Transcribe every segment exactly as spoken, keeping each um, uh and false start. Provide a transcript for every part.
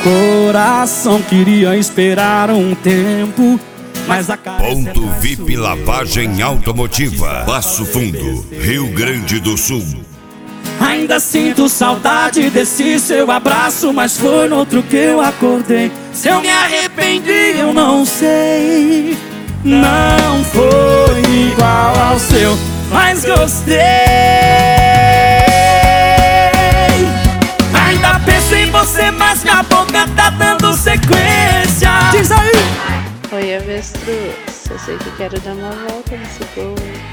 Coração queria esperar um tempo, mas a cara Ponto V I P Lavagem Automotiva, Passo Fundo, Rio Grande do Sul. Ainda sinto saudade desse seu abraço, mas foi no outro que eu acordei. Se eu me arrependi, eu não sei. Não foi igual ao seu, mas gostei. Ainda penso em você, mas minha boca tá dando sequência. Diz aí! Oi, avestruz, eu sei que quero dar uma volta nesse bolo.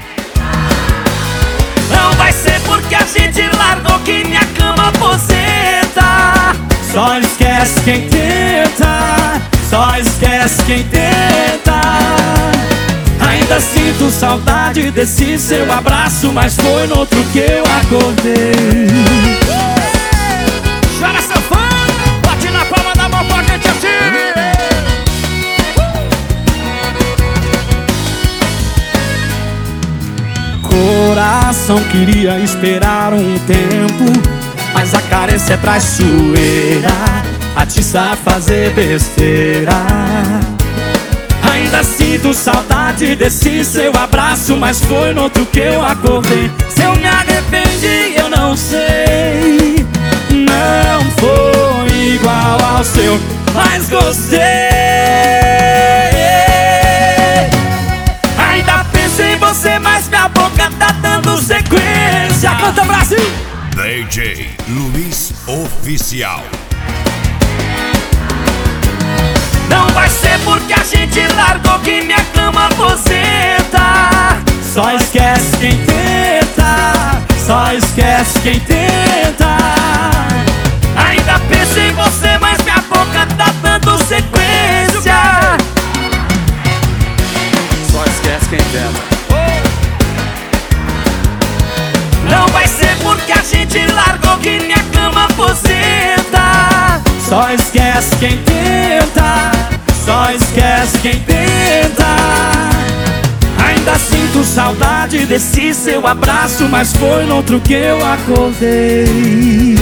Não vai ser porque a gente largou que minha cama aposenta. Só esquece quem tenta, só esquece quem tenta. Ainda sinto saudade desse seu abraço, mas foi no outro que eu acordei. Chora sanfona, bate na palma da mão pra gente assim. Coração queria esperar um tempo, mas a carência é traiçoeira, atiça a fazer besteira. Ainda sinto saudade desse seu abraço, mas foi no outro que eu acordei. Se eu me arrependi, eu não sei. Não foi igual ao seu, mas gostei. Ainda penso em você, mas minha boca tá dando sequência. Canta, Brasil! D J Luiz Oficial. Não vai ser porque a gente largou que minha cama aposenta. Só esquece quem tenta, só esquece quem tenta. Ainda penso em você, mas minha boca tá dando sequência. Só esquece quem tenta. Não vai ser porque a gente largou que minha cama aposenta. Só esquece quem tenta, só esquece quem tenta. Ainda sinto saudade desse seu abraço, mas foi no outro que eu acordei.